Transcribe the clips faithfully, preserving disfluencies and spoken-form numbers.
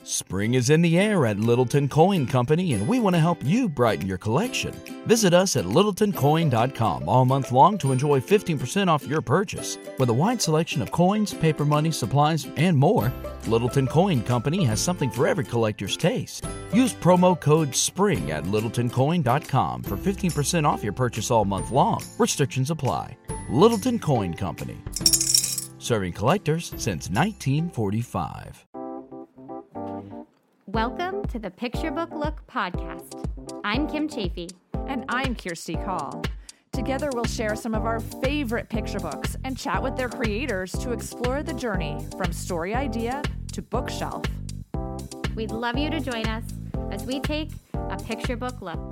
Spring is in the air at Littleton Coin Company, and we want to help you brighten your collection. Visit us at littleton coin dot com all month long to enjoy fifteen percent off your purchase. With a wide selection of coins, paper money, supplies, and more, Littleton Coin Company has something for every collector's taste. Use promo code SPRING at littleton coin dot com for fifteen percent off your purchase all month long. Restrictions apply. Littleton Coin Company. Serving collectors since nineteen forty-five. Welcome to the Picture Book Look podcast. I'm Kim Chafee. And I'm Kirsty Call. Together we'll share some of our favorite picture books and chat with their creators to explore the journey from story idea to bookshelf. We'd love you to join us as we take a picture book look.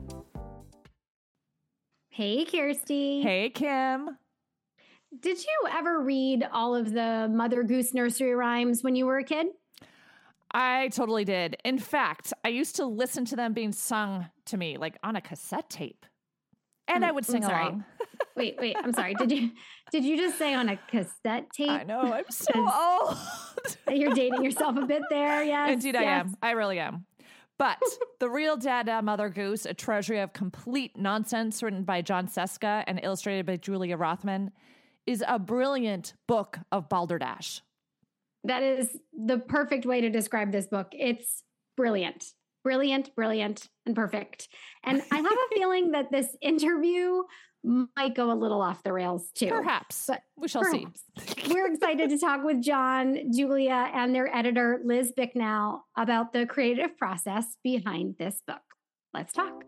Hey, Kirsty. Hey, Kim. Did you ever read all of the Mother Goose nursery rhymes when you were a kid? I totally did. In fact, I used to listen to them being sung to me, like on a cassette tape. And I would sing along. wait, wait, I'm sorry. Did you did you just say on a cassette tape? I know, I'm so old. You're dating yourself a bit there, yes. Indeed, yes. I am. I really am. But The Real Dada Mother Goose, a treasury of complete nonsense written by John Seska and illustrated by Julia Rothman, is a brilliant book of balderdash. That is the perfect way to describe this book. It's brilliant, brilliant, brilliant, and perfect. And I have a feeling that this interview might go a little off the rails too. Perhaps. But we shall perhaps. see. We're excited to talk with John, Julia, and their editor, Liz Bicknell, about the creative process behind this book. Let's talk.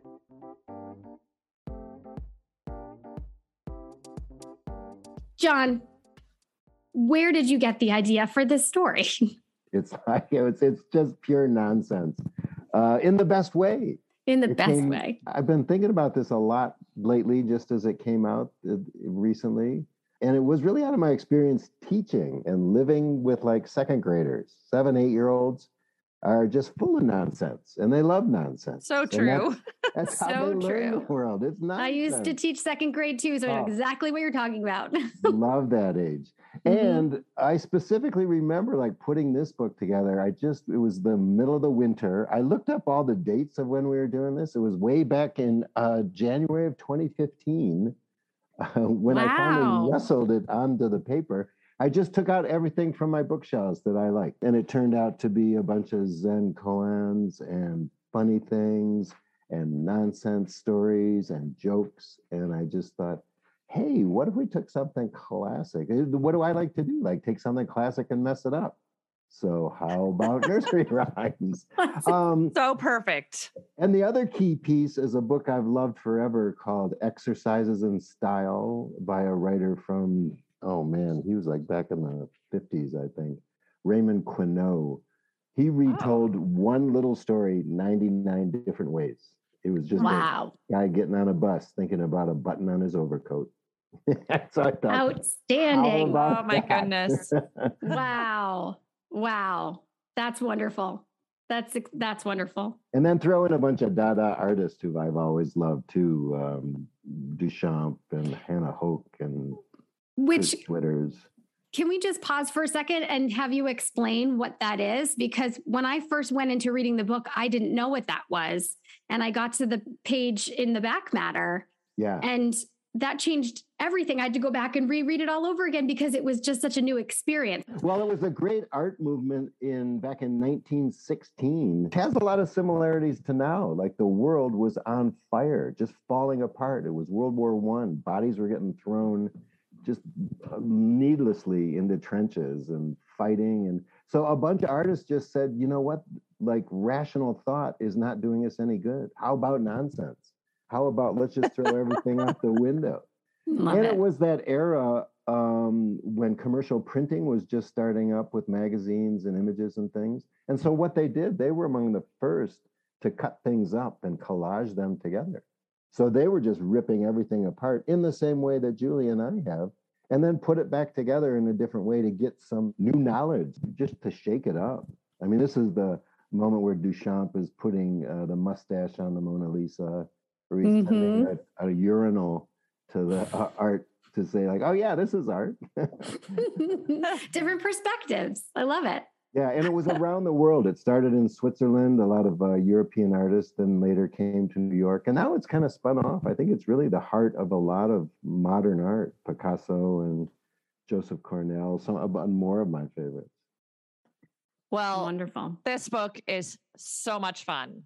John, where did you get the idea for this story? It's like, it's it's just pure nonsense, uh, in the best way. In the It best came- way. I've been thinking about this a lot lately, just as it came out uh, recently, and it was really out of my experience teaching and living with like second graders, seven, eight year olds are just full of nonsense, and they love nonsense. So And true. That's, that's So how they learn true. the world. It's nonsense. I used to teach second grade too, so I know Oh. exactly what you're talking about. Love that age. Mhm. And I specifically remember like putting this book together. I just, it was the middle of the winter. I looked up all the dates of when we were doing this. It was way back in uh, January of twenty fifteen uh, when I Wow. finally wrestled it onto the paper. I just took out everything from my bookshelves that I liked. And it turned out to be a bunch of Zen koans and funny things and nonsense stories and jokes. And I just thought, hey, what if we took something classic? What do I like to do? Like take something classic and mess it up. So how about nursery rhymes? Um, So perfect. and the other key piece is a book I've loved forever called Exercises in Style by a writer from, oh man, he was like back in the fifties, I think, Raymond Queneau. He retold one little story ninety-nine different ways. It was just Wow. a guy getting on a bus thinking about a button on his overcoat. So I thought, how Outstanding. about Oh, my that? goodness. Wow. Wow. That's wonderful. That's that's wonderful. And then throw in a bunch of Dada artists who I've always loved too, um, Duchamp and Hannah Hoke and Which Chris Twitters. Can we just pause for a second and have you explain what that is? Because when I first went into reading the book, I didn't know what that was. And I got to the page in the back matter, Yeah. and that changed everything. I had to go back and reread it all over again because it was just such a new experience. Well, it was a great art movement in back in nineteen sixteen. It has a lot of similarities to now. Like the world was on fire, just falling apart. It was World War One. Bodies were getting thrown just needlessly into trenches and fighting. And so a bunch of artists just said, you know what, like rational thought is not doing us any good. How about nonsense? How about let's just throw everything out the window? Love and it. it was that era um, when commercial printing was just starting up with magazines and images and things. And so what they did, they were among the first to cut things up and collage them together. So they were just ripping everything apart in the same way that Julie and I have, and then put it back together in a different way to get some new knowledge, just to shake it up. I mean, this is the moment where Duchamp is putting uh, the mustache on the Mona Lisa, or he's Mhm. sending a, a urinal to the uh, art to say like, oh yeah, this is art. Different perspectives. I love it. Yeah, and it was around the world. It started in Switzerland, a lot of uh, European artists, then later came to New York. And now it's kind of spun off. I think it's really the heart of a lot of modern art, Picasso and Joseph Cornell, some and more of my favorites. Well, wonderful. This book is so much fun.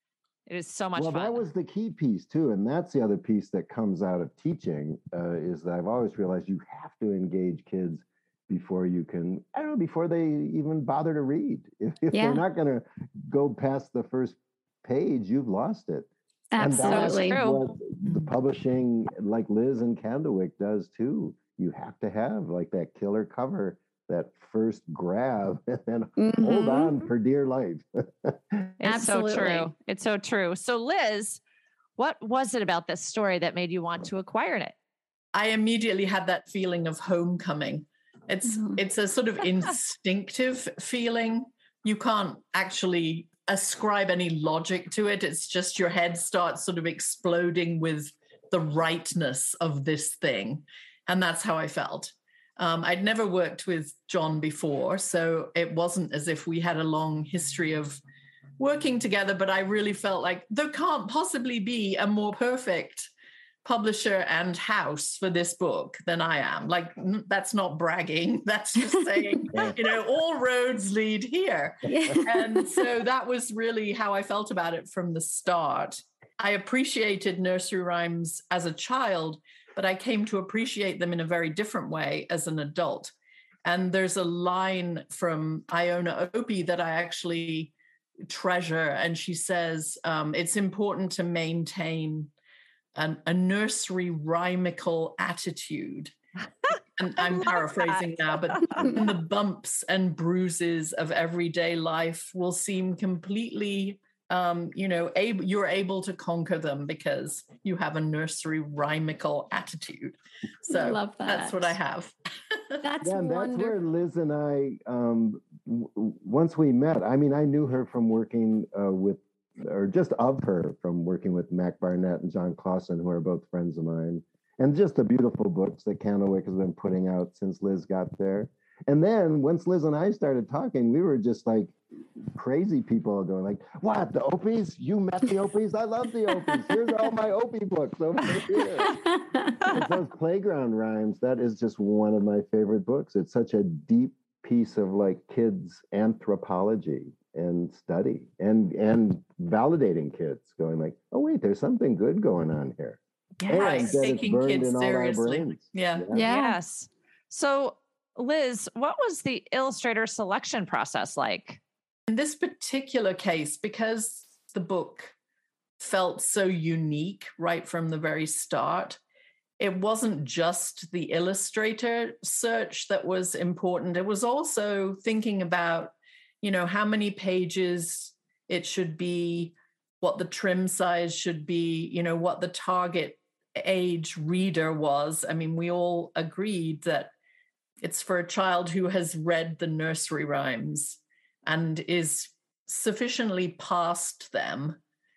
It is so much well, fun. Well, that was the key piece too. And that's the other piece that comes out of teaching uh, is that I've always realized you have to engage kids before you can, I don't know, before they even bother to read. If, if yeah. they're not going to go past the first page, you've lost it. Absolutely. And that's what the publishing, like Liz and Candlewick does too. You have to have like that killer cover, that first grab, and then mm-hmm. hold on for dear life. It's Absolutely. so true. It's so true. So Liz, what was it about this story that made you want to acquire it? I immediately had that feeling of homecoming. It's mm-hmm. it's a sort of instinctive feeling. You can't actually ascribe any logic to it. It's just your head starts sort of exploding with the rightness of this thing. And that's how I felt. Um, I'd never worked with John before, so it wasn't as if we had a long history of working together, but I really felt like there can't possibly be a more perfect publisher and house for this book than I am. Like, that's not bragging. That's just saying, you know, all roads lead here. Yeah. And so that was really how I felt about it from the start. I appreciated nursery rhymes as a child, but I came to appreciate them in a very different way as an adult. And there's a line from Iona Opie that I actually treasure. And she says, um, it's important to maintain An, a nursery rhymical attitude. And I'm paraphrasing that. Now, but the bumps and bruises of everyday life will seem completely, um, you know, able, you're able to conquer them because you have a nursery rhymical attitude. So I love that. That's what I have. That's yeah, and that's wonderful. where Liz and I, um, w- once we met, I mean, I knew her from working uh, with or just of her from working with Mac Barnett and John Clausen, who are both friends of mine, and just the beautiful books that Candlewick has been putting out since Liz got there. And then once Liz and I started talking, we were just like crazy people going like, what, the Opies? You met the Opies? I love the Opies. Here's all my Opie books over here. It's those playground rhymes, that is just one of my favorite books. It's such a deep piece of like kids anthropology and study and and validating kids, going like, oh wait, there's something good going on here. Yeah, and taking kids seriously. Yeah. yeah. Yes. So Liz, what was the illustrator selection process like? In this particular case, because the book felt so unique right from the very start, it wasn't just the illustrator search that was important. It was also thinking about, you know, how many pages it should be, what the trim size should be, you know, what the target age reader was. I mean, we all agreed that it's for a child who has read the nursery rhymes and is sufficiently past them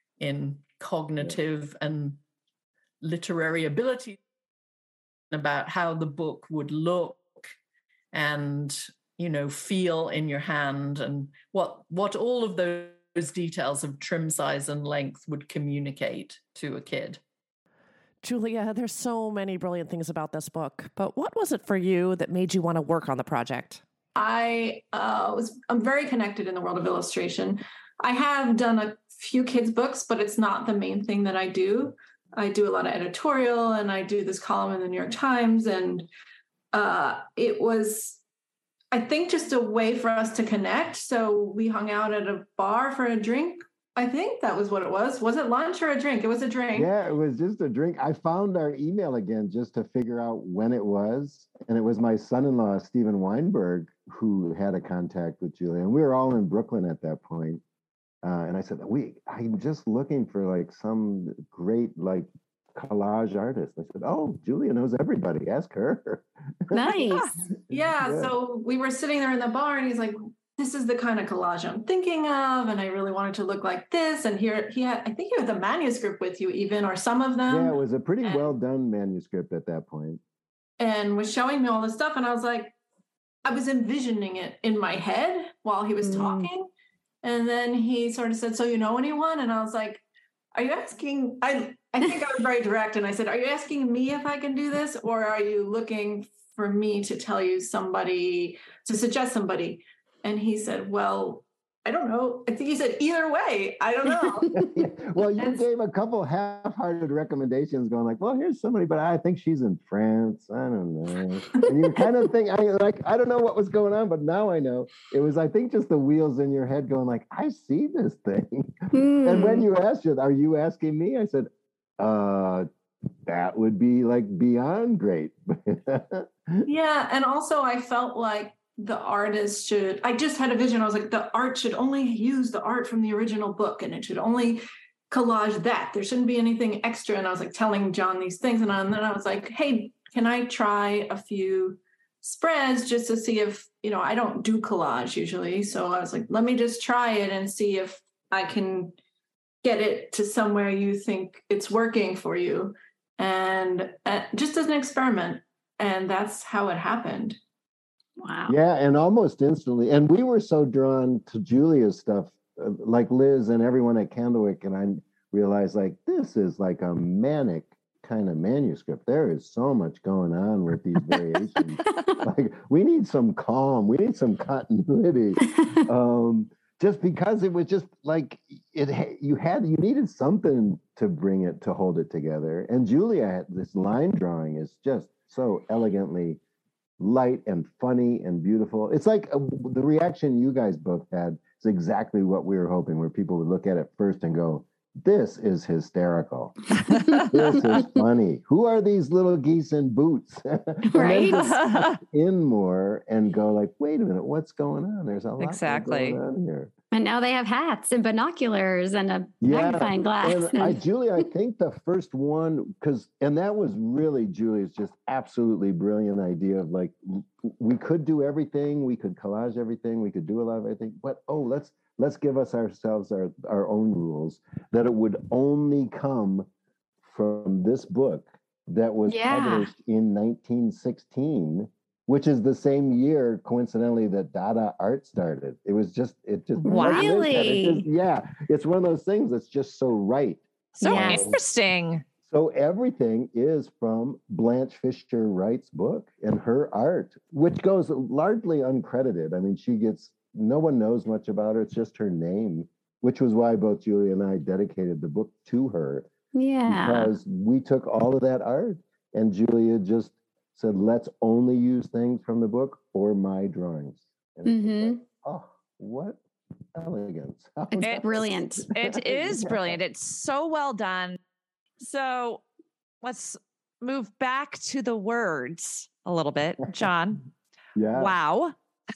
in cognitive yeah. and literary ability about how the book would look and, you know, feel in your hand, and what what all of those details of trim size and length would communicate to a kid. Julia, there's so many brilliant things about this book, but what was it for you that made you want to work on the project? I uh, was I'm very connected in the world of illustration. I have done a few kids' books, but it's not the main thing that I do. I do a lot of editorial, and I do this column in the New York Times, and uh, it was, I think, just a way for us to connect. So we hung out at a bar for a drink. I think that was what it was. Was it lunch or a drink? It was a drink. Yeah, it was just a drink. I found our email again just to figure out when it was. And it was my son-in-law, Steven Weinberg, who had a contact with Julia. And we were all in Brooklyn at that point. Uh, and I said, we, I'm just looking for like some great like collage artist. I said, oh, Julia knows everybody. Ask her. Nice. yeah, yeah. So we were sitting there in the bar, and he's like, this is the kind of collage I'm thinking of, and I really wanted to look like this. And here he had, I think he had the manuscript with you even, or some of them. Yeah, it was a pretty and, well done manuscript at that point. And was showing me all this stuff. And I was like, I was envisioning it in my head. while he was Mm. talking. And then he sort of said, so you know anyone? And I was like, are you asking, I, I think I was very direct. And I said, are you asking me if I can do this? Or are you looking for me to tell you somebody, to suggest somebody? And he said, well, I don't know. I think he said, either way, I don't know. Yeah. Well, you And- gave a couple half-hearted recommendations going like, well, here's somebody, but I think she's in France. I don't know. And you kind of think, I like, I don't know what was going on, but now I know. It was, I think, just the wheels in your head going like, I see this thing. And when Mm. you asked it, are you asking me? I said, uh, that would be like beyond great. Yeah. And also I felt like the artist should, I just had a vision. I was like, the art should only use the art from the original book and it should only collage that. There shouldn't be anything extra. And I was like telling John these things. And, I, and then I was like, hey, can I try a few spreads just to see if, you know, I don't do collage usually. So I was like, let me just try it and see if I can get it to somewhere you think it's working for you. And uh, just as an experiment. And that's how it happened. Wow. Yeah, and almost instantly. And we were so drawn to Julia's stuff, uh, like Liz and everyone at Candlewick. And I realized, like, this is like a manic kind of manuscript. There is so much going on with these variations. Like, we need some calm. We need some continuity. Um, just because it was just like it, you had, you needed something to bring it, to hold it together. And Julia, this line drawing is just so elegantly light and funny and beautiful. It's like uh, the reaction you guys both had is exactly what we were hoping, where people would look at it first and go, this is hysterical. This is funny. Who are these little geese in boots? Right? In more and go like, wait a minute, what's going on? There's a lot Exactly. going on here. And now they have hats and binoculars and a Yeah, magnifying glass. And I, Julia, I think the first one, because, and that was really Julia's just absolutely brilliant idea of like, we could do everything, we could collage everything, we could do a lot of everything, but oh, let's let's give us ourselves our, our own rules, that it would only come from this book that was Yeah. published in nineteen sixteen, which is the same year, coincidentally, that Dada art started. It was just, it just, Wow. like Liz said, it Really? just- yeah, it's one of those things that's just so right. So Yes. interesting. So everything is from Blanche Fisher Wright's book and her art, which goes largely uncredited. I mean, she gets, no one knows much about her. It's just her name, which was why both Julia and I dedicated the book to her, Yeah. because we took all of that art and Julia just said, let's only use things from the book or my drawings. And it's just Mhm. like, oh, what elegance. How It's It's- brilliant. It is Yeah. brilliant. It's so well done. So let's move back to the words a little bit. John, Yeah. wow.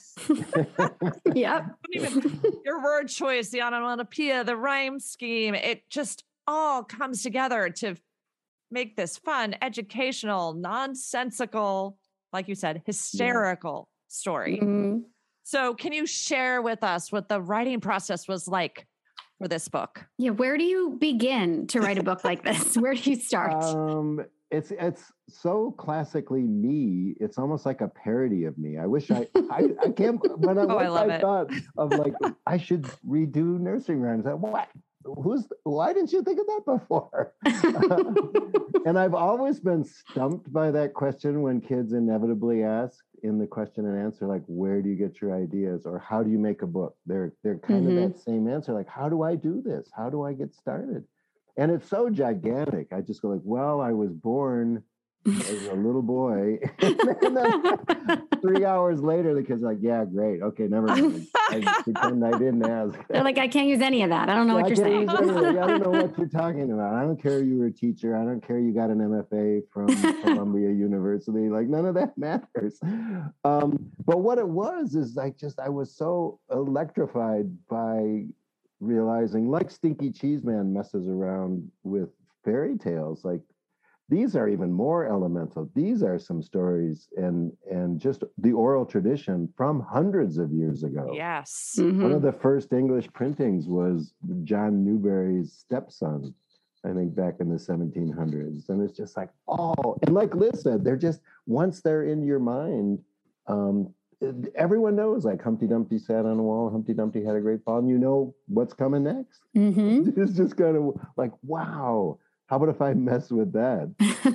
Yep. Even your word choice, the onomatopoeia, the rhyme scheme, it just all comes together to make this fun, educational, nonsensical, like you said, hysterical story. Mhm. So, can you share with us what the writing process was like for this book? Yeah. Where do you begin to write a book like this? Where do you start? Um, it's it's so classically me. It's almost like a parody of me. I wish I I, I can't. When I, Oh, I once love I it. thought of like I should redo nursery rhymes. I, what? Who's? Why didn't you think of that before? And I've always been stumped by that question when kids inevitably ask in the question and answer, like, where do you get your ideas, or how do you make a book? They're they're kind Mhm. of that same answer, like, how do I do this? How do I get started? And it's so gigantic. I just go like, well, I was born as a little boy. And then three hours later, the kids are like, yeah, great. Okay, never mind. I pretend I didn't ask. They're like, I can't use any of that. I don't know Yeah, what I you're can't saying. use any of it. I don't know what you're talking about. I don't care you were a teacher. I don't care you got an M F A from Columbia University. Like, none of that matters. Um, but what it was is like just I was so electrified by realizing, like Stinky Cheese Man messes around with fairy tales, like these are even more elemental. These are some stories and and just the oral tradition from hundreds of years ago. Yes. Mhm. One of the first English printings was John Newbery's stepson, I think back in the seventeen hundreds. And it's just like, oh, and like Liz said, they're just, once they're in your mind, um, everyone knows, like Humpty Dumpty sat on a wall, Humpty Dumpty had a great fall, and you know what's coming next. Mm-hmm. It's just kind of like, wow, how about if I mess with that?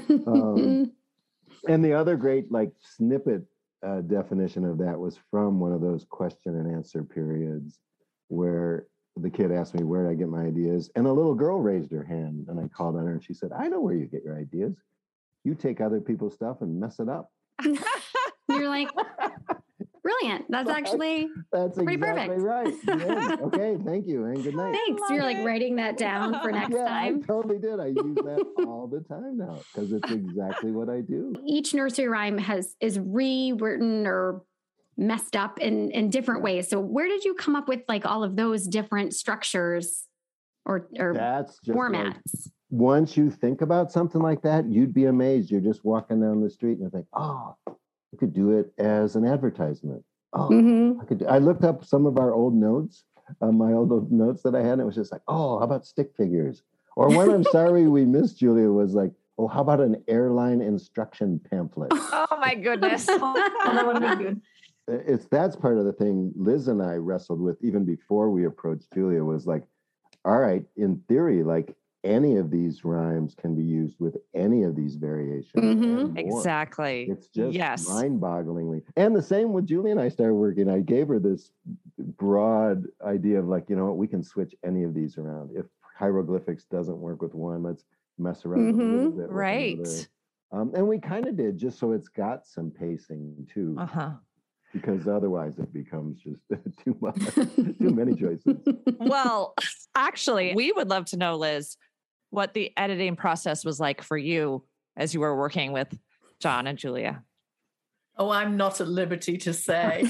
um, and the other great like snippet uh, definition of that was from one of those question and answer periods where the kid asked me, where did I get my ideas? And a little girl raised her hand, and I called on her, and she said, I know where you get your ideas. You take other people's stuff and mess it up. You're like, brilliant. That's actually That's pretty exactly perfect. right. Yeah. Okay, thank you, and good night. Thanks. You're like writing that down for next yeah, time. I totally did. I use that all the time now because it's exactly what I do. Each nursery rhyme has is rewritten or messed up in in different ways. So where did you come up with like all of those different structures or or That's just formats? Like, once you think about something like that, you'd be amazed. You're just walking down the street and you think, oh, you could do it as an advertisement. Oh, Mm-hmm. I could. Do, I looked up some of our old notes, uh, my old notes that I had, and it was just like, oh, how about stick figures? Or one I'm sorry we missed, Julia, was like, oh, how about an airline instruction pamphlet? Oh my goodness. Oh, that would have been good. It's that's part of the thing Liz and I wrestled with even before we approached Julia was like, all right, in theory, like any of these rhymes can be used with any of these variations. Mhm. and more. Exactly. It's just Yes. mind-bogglingly. And the same with Julia and I started working. I gave her this broad idea of like, you know what, we can switch any of these around. If hieroglyphics doesn't work with one, let's mess around with a little Mhm. bit. with Right. another. Um, and we kind of did just so it's got some pacing too, Uh-huh. because otherwise it becomes just too much, too many choices. Well, actually, we would love to know, Liz, what the editing process was like for you as you were working with John and Julia. Oh, I'm not at liberty to say.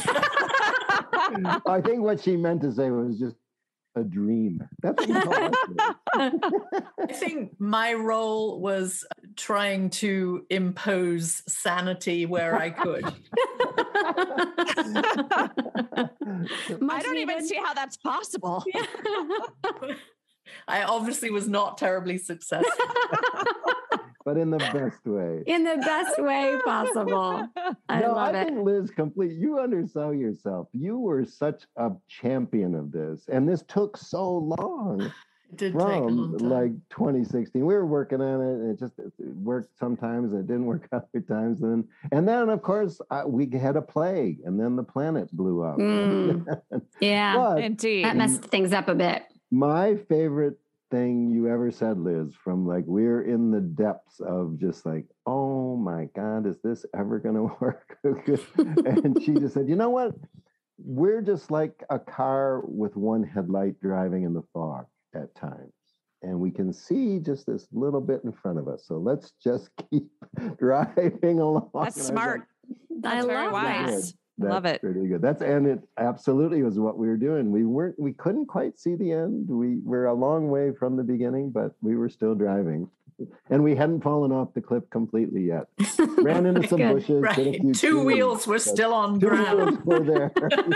I think what she meant to say was just a dream. That's what you call us. I think my role was trying to impose sanity where I could. I don't even see how that's possible. I obviously was not terribly successful. But in the best way. In the best way possible. I no, love I it. think Liz, complete. You undersell yourself. You were such a champion of this, and this took so long. It did take a From long time. like twenty sixteen, we were working on it, and it just it worked sometimes, and it didn't work other times. And and then, of course, uh, we had a plague, and then the planet blew up. Mm. Yeah, But Indeed. that messed things up a bit. my favorite thing you ever said, Liz, from like we're in the depths of just like, oh my God, is this ever going to work? And she just said, you know what? We're just like a car with one headlight driving in the fog at times. And we can see just this little bit in front of us. So let's just keep driving along. That's And I was smart. like, That's I very love wise. that. that's Love it. pretty good. That's and it absolutely was what we were doing. We weren't we couldn't quite see the end. We were a long way from the beginning, but we were still driving. And we hadn't fallen off the cliff completely yet. Ran into some Good. bushes. hit a Right. few Two trees, wheels were but still on two ground. wheels were there.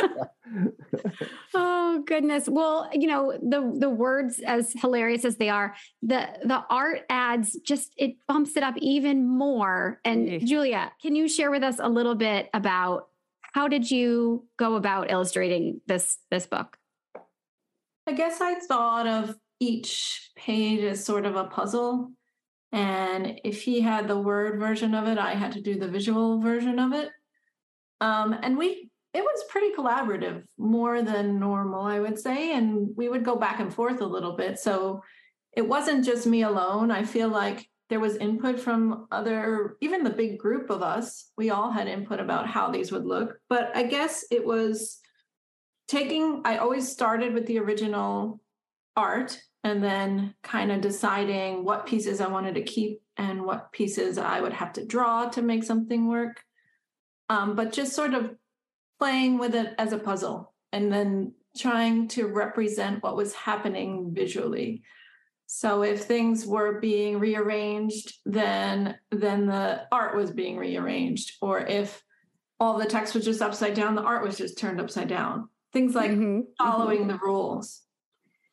Oh goodness. Well, you know, the the words, as hilarious as they are, the the art adds just it bumps it up even more. And Yeah. Julia, can you share with us a little bit about how did you go about illustrating this this book? I guess I thought of each page as sort of a puzzle. And if he had the word version of it, I had to do the visual version of it. Um, and we, it was pretty collaborative, more than normal, I would say. And we would go back and forth a little bit. So it wasn't just me alone. I feel like there was input from other, even the big group of us. We all had input about how these would look. But I guess it was taking, I always started with the original art and then kind of deciding what pieces I wanted to keep and what pieces I would have to draw to make something work. Um, but just sort of playing with it as a puzzle and then trying to represent what was happening visually. So if things were being rearranged, then, then the art was being rearranged. Or if all the text was just upside down, the art was just turned upside down. Things like Mhm. following the rules.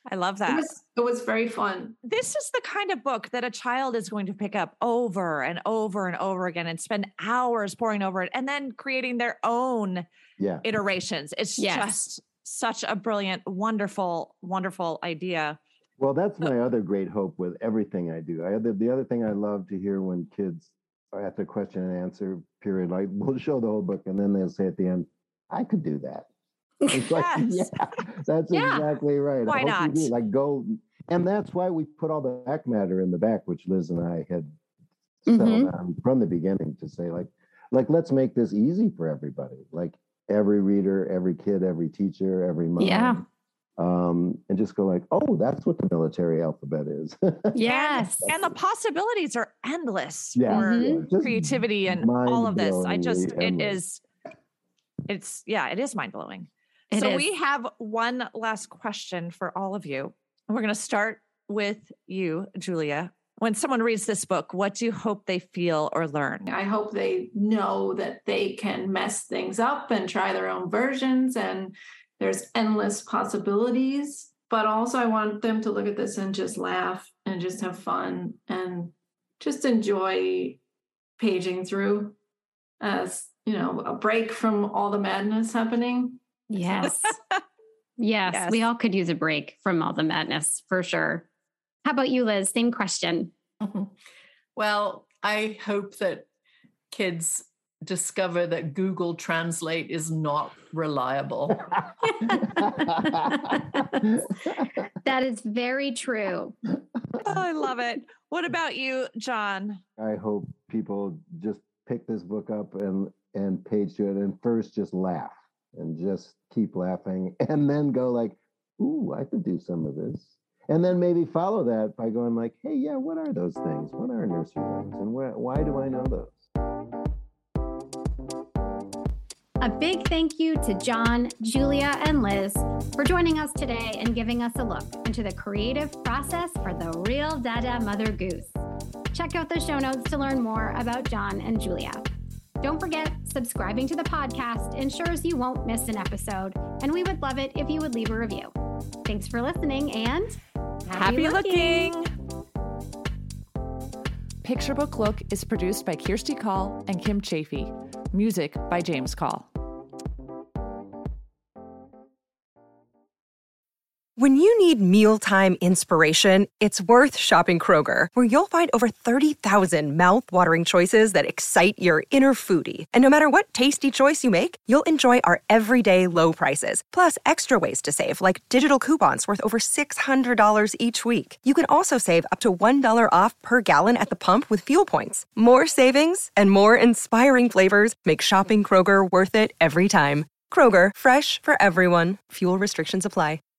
I love that. It was, it was very fun. This is the kind of book that a child is going to pick up over and over and over again and spend hours poring over it and then creating their own Yeah. iterations. It's Yes. just such a brilliant, wonderful, wonderful idea. Well, that's my other great hope with everything I do. I the, the other thing I love to hear when kids are at the question and answer period, like we'll show the whole book and then they'll say at the end, I could do that. It's like, Yes. yeah, that's Yeah. exactly right. Why I hope you not? do. Like go, and that's why we put all the back matter in the back, which Liz and I had settled Mhm. on from the beginning to say, like, like let's make this easy for everybody. Like every reader, every kid, every teacher, every mom. Yeah. Um, and just go like, oh, that's what the military alphabet is. Yes. And the possibilities are endless Yeah, for Mhm. yeah, just creativity and all of this. I just, it mind-blowingly is, it's, yeah, it is mind blowing. It So is. we have one last question for all of you. We're going to start with you, Julia. When someone reads this book, what do you hope they feel or learn? I hope they know that they can mess things up and try their own versions, and there's endless possibilities. But also I want them to look at this and just laugh and just have fun and just enjoy paging through as, you know, a break from all the madness happening. Yes. yes. Yes. We all could use a break from all the madness for sure. How about you, Liz? Same question. Mhm. Well, I hope that kids discover that Google Translate is not reliable. That is very true. Oh, I love it. What about you, John? I hope people just pick this book up and and page to it and first just laugh and just keep laughing and then go like, ooh, I could do some of this. And then maybe follow that by going like, hey, yeah, what are those things? What are nursery rhymes? And where, why do I know those? A big thank you to John, Julia, and Liz for joining us today and giving us a look into the creative process for the Real Dada Mother Goose. Check out the show notes to learn more about John and Julia. Don't forget, subscribing to the podcast ensures you won't miss an episode, and we would love it if you would leave a review. Thanks for listening, and Happy, looking. Picture Book Look is produced by Kirsty Call and Kim Chafee. Music by James Call. When you need mealtime inspiration, it's worth shopping Kroger, where you'll find over thirty thousand mouth-watering choices that excite your inner foodie. And no matter what tasty choice you make, you'll enjoy our everyday low prices, plus extra ways to save, like digital coupons worth over six hundred dollars each week. You can also save up to one dollar off per gallon at the pump with fuel points. More savings and more inspiring flavors make shopping Kroger worth it every time. Kroger, fresh for everyone. Fuel restrictions apply.